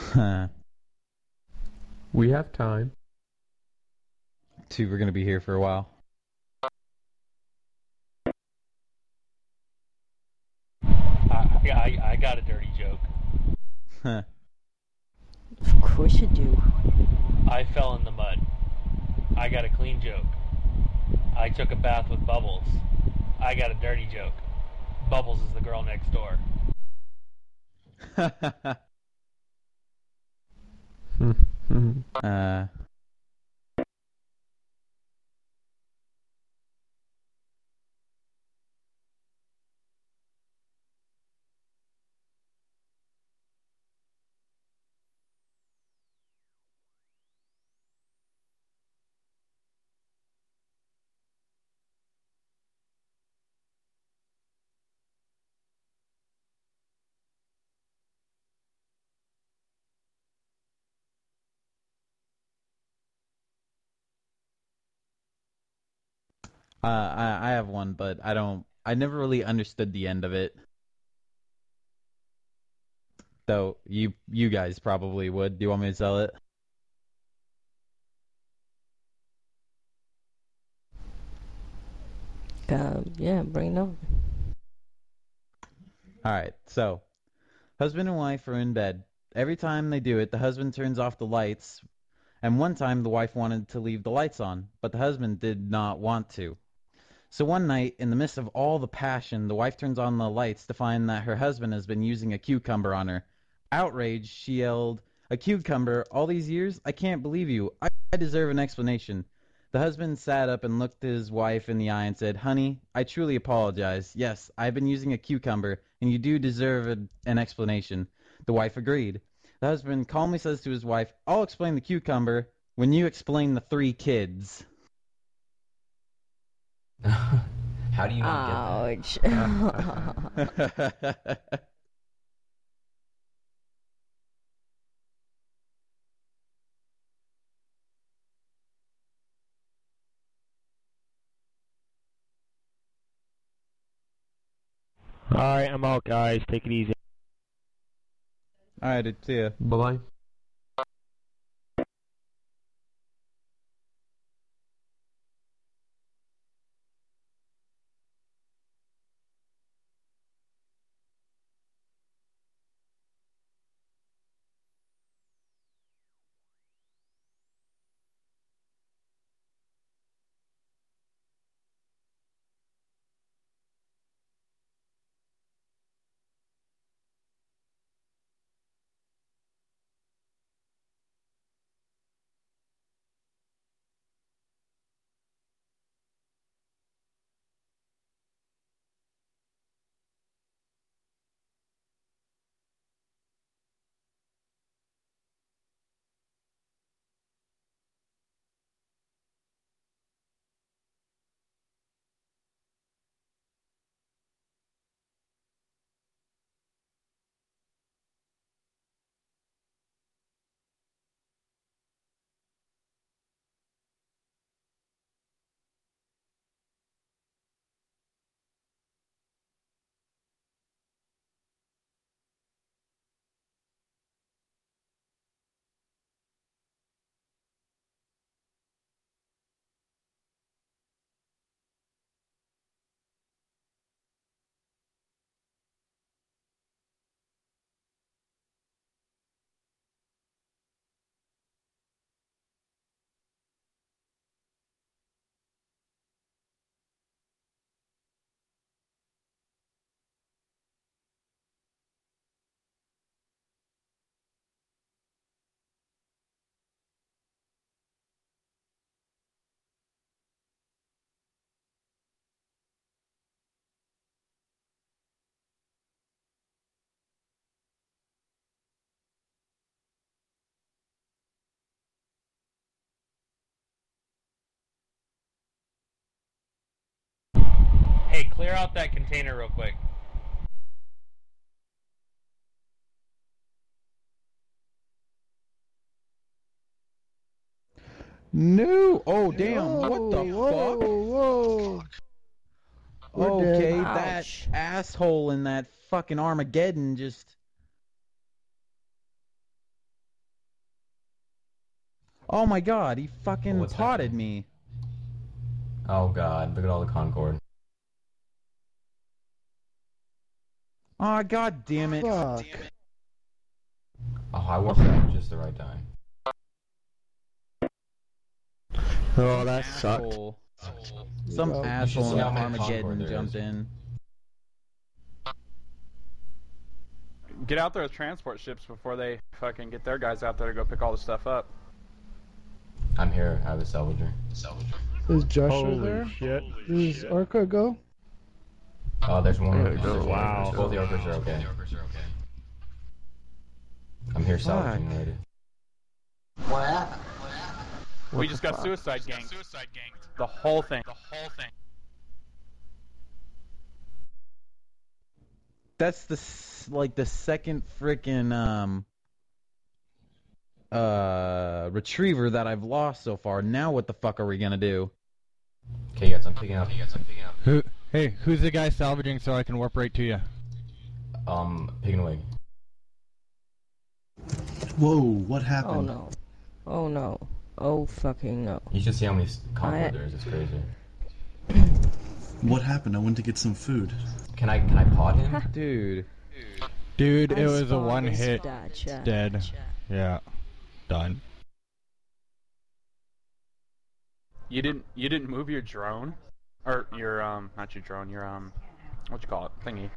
We have time. Two, we're gonna be here for a while. I got a dirty joke. Of course you do. I fell in the mud. I got a clean joke. I took a bath with Bubbles. I got a dirty joke. Bubbles is the girl next door. uh, I have one, but I never really understood the end of it. Though you guys probably would. Do you want me to tell it? Yeah, bring it on. Alright, so husband and wife are in bed. Every time they do it, the husband turns off the lights, and one time the wife wanted to leave the lights on, but the husband did not want to. So one night, in the midst of all the passion, the wife turns on the lights to find that her husband has been using a cucumber on her. Outraged, she yelled, "A cucumber? All these years? I can't believe you. I deserve an explanation." The husband sat up and looked his wife in the eye and said, "Honey, I truly apologize. Yes, I've been using a cucumber, and you do deserve an explanation." The wife agreed. The husband calmly says to his wife, "I'll explain the cucumber when you explain the 3 kids." How do you not Ouch. Alright, I'm out, guys. Take it easy. Alright, see ya. Bye-bye. Hey, clear out that container real quick. No! Oh, damn! What the fuck? Whoa. Okay, that Ouch. asshole in that fucking Armageddon just... Oh my god, he fucking What's potted happening? me. Oh god, look at all the Concord. Oh god damn it. Fuck. Oh, I warped out just the right time. Oh, that sucked. Asshole. Some You asshole see in how many Armageddon Concord there jumped is. in. Get out there with transport ships before they fucking get their guys out there to go pick all the stuff up. I'm here. I have a salvager. Is Joshua Holy there? shit. Does Orca go? Oh, there's one. There we go. There's one. Wow. Both the Orcas are okay. I'm here salvaging already. We just got suicide ganked. The whole thing. That's the second frickin' retriever that I've lost so far. Now what the fuck are we gonna do? Okay, yes, I'm picking up. Who's the guy salvaging so I can warp right to you? Pig and wig. Whoa, what Oh happened? no. Oh no. Oh fucking no. You should see how many Concord there is. It's crazy. What happened? I went to get some food. Can I pod him? Dude. Dude, I it was a spawned one this hit. Dacia. Dead. Yeah. Done. You didn't move your drone, or your not your drone, your what you call it, thingy.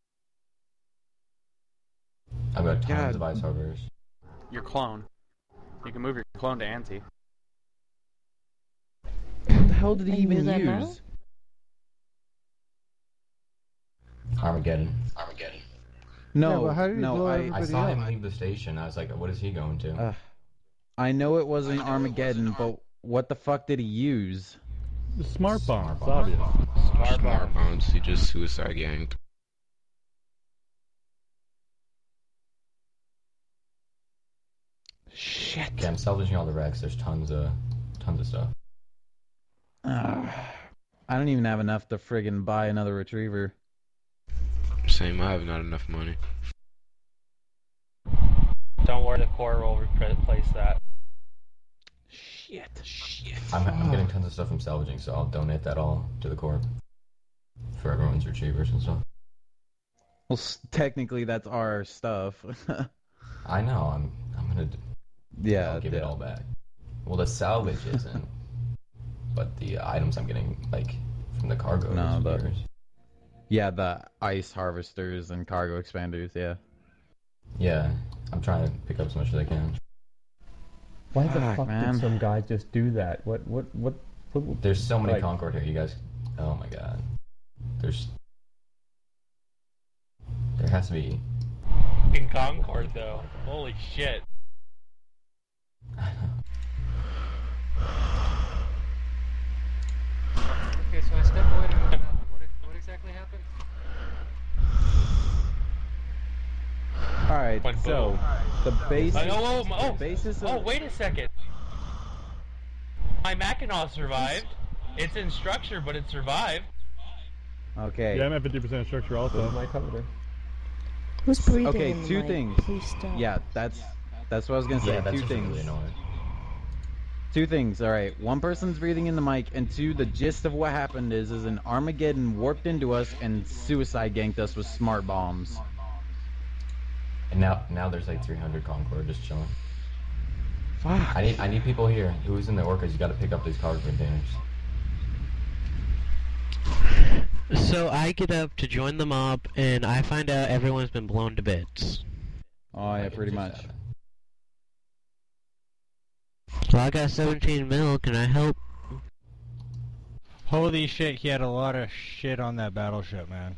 I've got tons God. of ice harbors. Your clone. You can move your clone to anti. What the hell did he Can you do even that use? now? Armageddon. No, Yeah, but how did he no, blow I everybody I saw up? him leave the station. I was like, what is he going to? I know it wasn't Armageddon, but what the fuck did he use? The smart bomb. It's bomb. obvious. Smart bombs, he just suicide ganged. Shit. Okay, I'm salvaging all the wrecks. There's tons of stuff. I don't even have enough to friggin' buy another retriever. Same, I have not enough money. Don't worry, the core will replace that. Shit. I'm getting tons of stuff from salvaging, so I'll donate that all to the Corp for everyone's retrievers and stuff. Well, technically that's our stuff. I know. I'm gonna Yeah. I'll give it all back. Well, the salvage isn't, but the items I'm getting like from the cargo. No, is but- yours. Yeah, the ice harvesters and cargo expanders, yeah. Yeah, I'm trying to pick up as much as I can. Why the Fuck, fuck man. did some guy just do that? What There's so many Like- Concord here, you guys. Oh my god. There has to be. In Concord, though. Holy shit. Okay, so I stepped away to what exactly happened? Alright, Went so boom. the basis Oh, basis of wait a second. My Mackinac survived. It's in structure, but it survived. Okay. Yeah, I'm at 50% structure also. my cover? Who's breathing Okay, in the two mic? things. Please stop. Yeah, that's what I was gonna say. Yeah, that's Two just things. really annoying. Two things. All right. One person's breathing in the mic, and two, the gist of what happened is an Armageddon warped into us and suicide ganked us with smart bombs. And now there's like 300 Concord just chilling. Fuck. I need people here. Who's in the Orcas? You got to pick up these cargo containers. So I get up to join the mob, and I find out everyone's been blown to bits. Oh yeah, pretty much. Well, I got 17 mil. Can I help? Holy shit, he had a lot of shit on that battleship, man.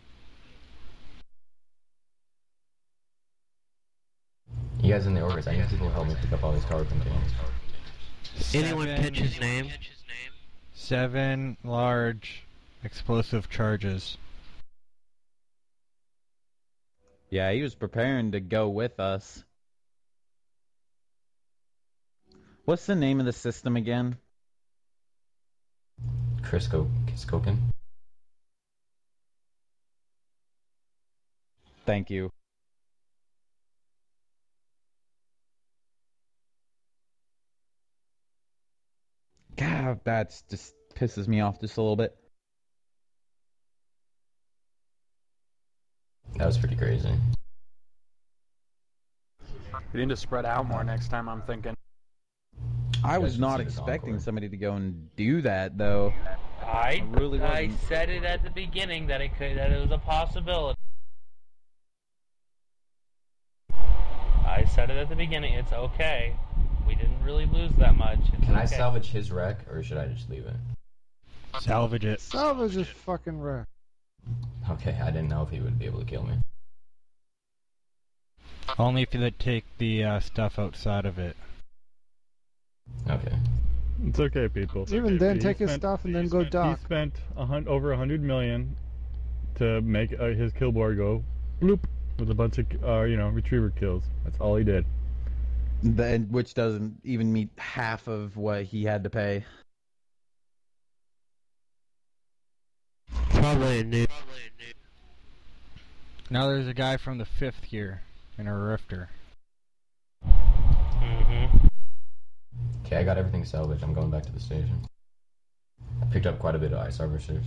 You guys in the Orcas, I need people to help me pick up all these cargo containers. Anyone catch his name? 7 large explosive charges. Yeah, he was preparing to go with us. What's the name of the system again? Kiskokin. Thank you. That's just pisses me off just a little bit. That was pretty crazy. We need to spread out more next time, I'm thinking. I was not expecting somebody to go and do that, though. I really I wasn't. said it at the beginning that it was a possibility. I said it at the beginning. It's okay. We didn't really lose that much. It's Can I okay. salvage his wreck, or should I just leave it? Salvage it. Salvage his fucking wreck. Okay, I didn't know if he would be able to kill me. Only if you take the stuff outside of it. Okay. It's okay, people. Even then, He take his spent- stuff and then go He dock. spent over 100 million to make his kill board go bloop with a bunch of retriever kills. That's all he did. Which doesn't even meet half of what he had to pay. Probably a noob. Now there's a guy from the 5th here in a rifter. Okay, I got everything salvaged. I'm going back to the station. I picked up quite a bit of ice harvesters.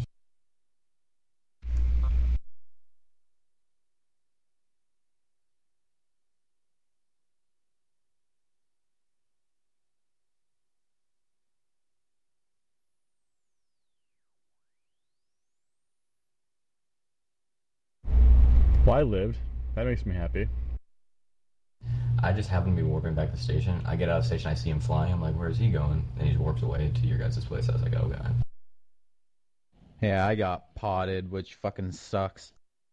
Well, I lived. That makes me happy. I just happen to be warping back to the station. I get out of the station, I see him flying. I'm like, where's he going? And he just warps away to your guys' place. I was like, oh god. Yeah, I got potted, which fucking sucks.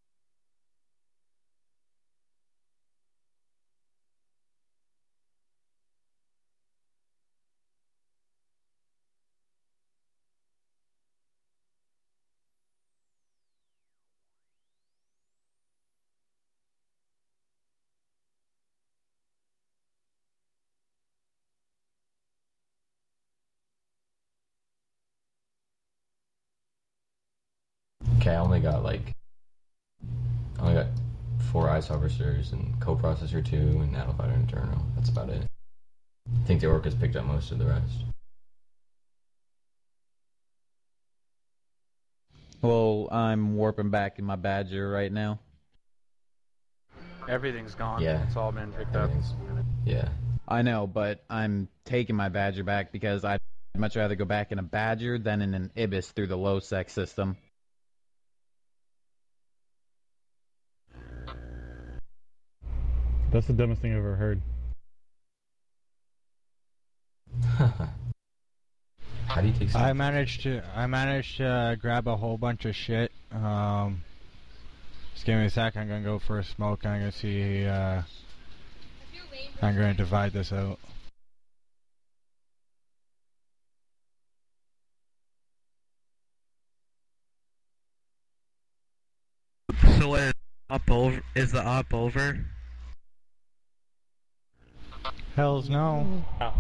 Okay, I only got 4 ice harvesters and co-processor 2 and nanofighter internal. That's about it. I think the Orcas picked up most of the rest. Well, I'm warping back in my Badger right now. Everything's gone. Yeah. It's all been picked up. Yeah. I know, but I'm taking my Badger back because I'd much rather go back in a Badger than in an Ibis through the low sec system. That's the dumbest thing I've ever heard. How do you take I managed to grab a whole bunch of shit. Just give me a sec. I'm gonna go for a smoke. I'm gonna see. I'm gonna divide this out. So what, is the op over? Hells no.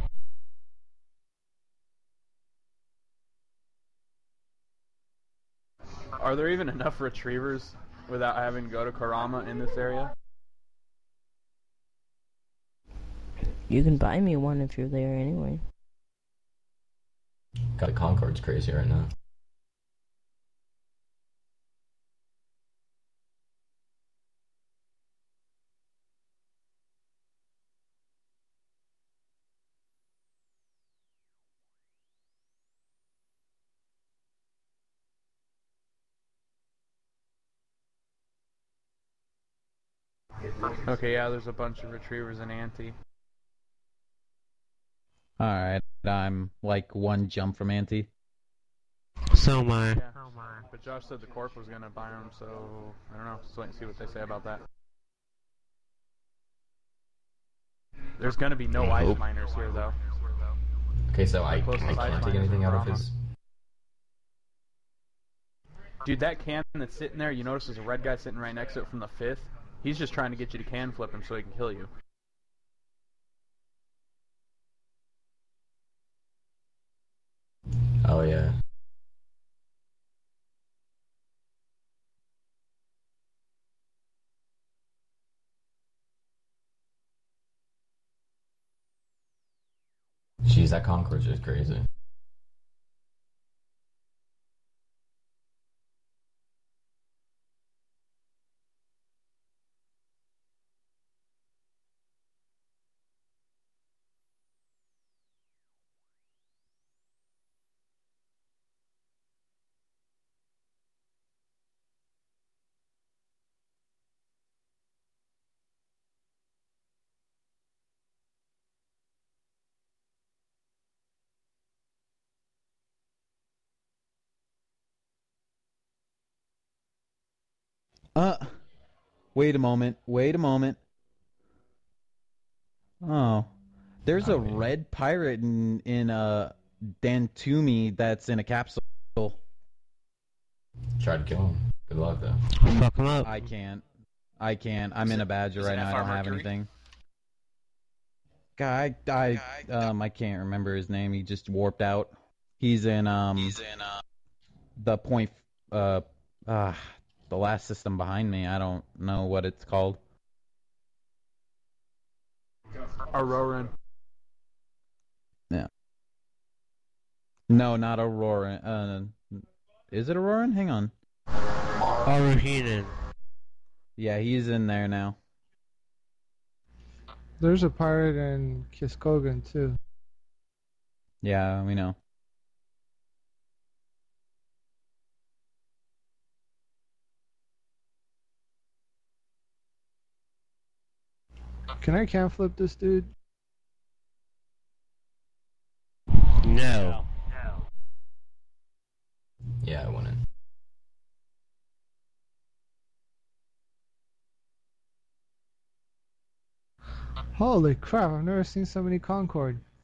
Are there even enough retrievers without having to go to Karama in this area? You can buy me one if you're there anyway. God, the Concord's crazy right now. Okay, yeah, there's a bunch of retrievers in Ante. Alright, I'm like one jump from Ante. So am I. Yeah. But Josh said the Corp was gonna buy them, so I don't know. Just wait and see what they say about that. There's gonna be no ice miners here, though. Okay, so I Closest ice can't take miners anything are out of Karama. his... Dude, that can that's sitting there, you notice there's a red guy sitting right next to it from the 5th? He's just trying to get you to can flip him so he can kill you. Oh, yeah. Jeez, that Concord's just crazy. Wait a moment. Wait a moment. Oh. There's a red pirate in Dantoomy that's in a capsule. Try to kill him. Good luck, though. Fuck him up. I can't. I'm in a Badger right now. I don't have anything. Guy, I can't remember his name. He just warped out. He's in the point, the last system behind me. I don't know what it's called. Auroran. Yeah. No, not Auroran. Is it Auroran? Hang on. Orohinen. Yeah, he's in there now. There's a pirate in Kiskogan too. Yeah, we know. Can I can flip this dude? No. Yeah, I went in. Holy crap, I've never seen so many Concord.